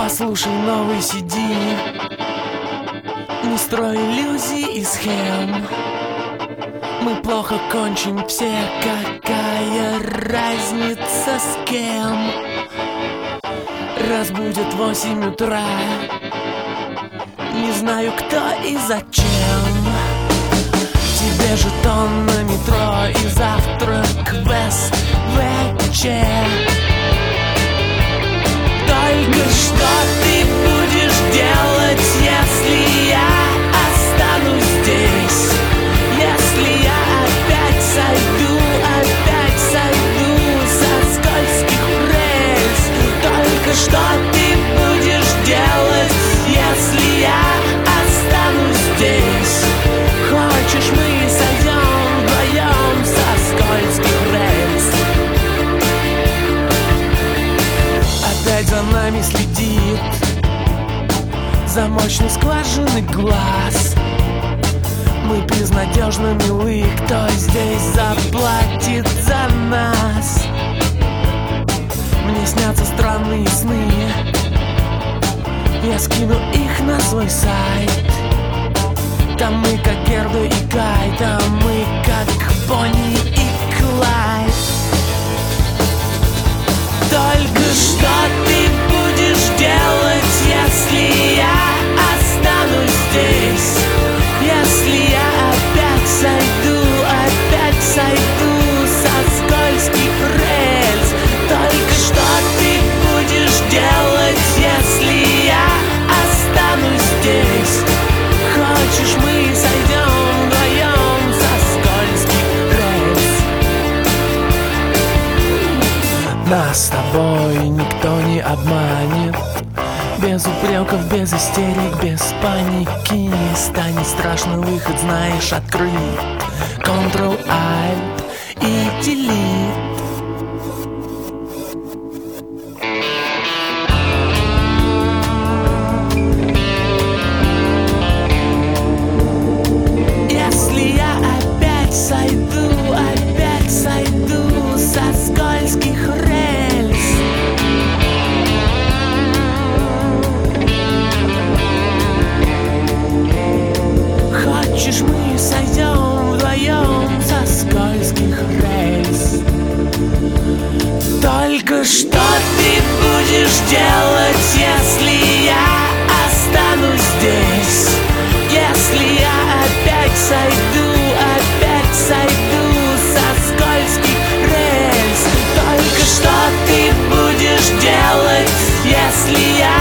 Послушай новый CD, не строй иллюзий и схем. Мы плохо кончим все, какая разница с кем? Разбудит 8 утра, не знаю кто и зачем. Тебе жетон на метро и завтрак в СВЧ. Только что ты будешь делать, если я останусь здесь? Если я опять сойду со скользких рельс? Только что ты будешь делать, если я останусь здесь? Хочешь, мы сойдем вдвоем со скользких рельс? Опять за нами следит замочной скважины глаз. Мы безнадежно милы, кто здесь заплатит за нас? Мне снятся странные сны, я скину их на свой сайт. Там мы как Герда и Кай, там мы как Бонни и Клайд. Только что ты будешь делать, если я останусь здесь? Если я опять сойду со скользких рельс? Только что ты будешь делать, если я останусь здесь? Хочешь, мы сойдем вдвоем со скользких рельс? Нас с тобой никто не обманет. Без упреков, без истерик, без паники. Станет страшный выход, знаешь, открыть Ctrl-Alt и Delete. Если я опять сойду со скользких рельс? Хочешь, мы сойдем вдвоем со скользких рельс? Только что ты будешь делать, если я останусь здесь? Если я опять сойду со скользких рельс? Только что ты будешь делать, если я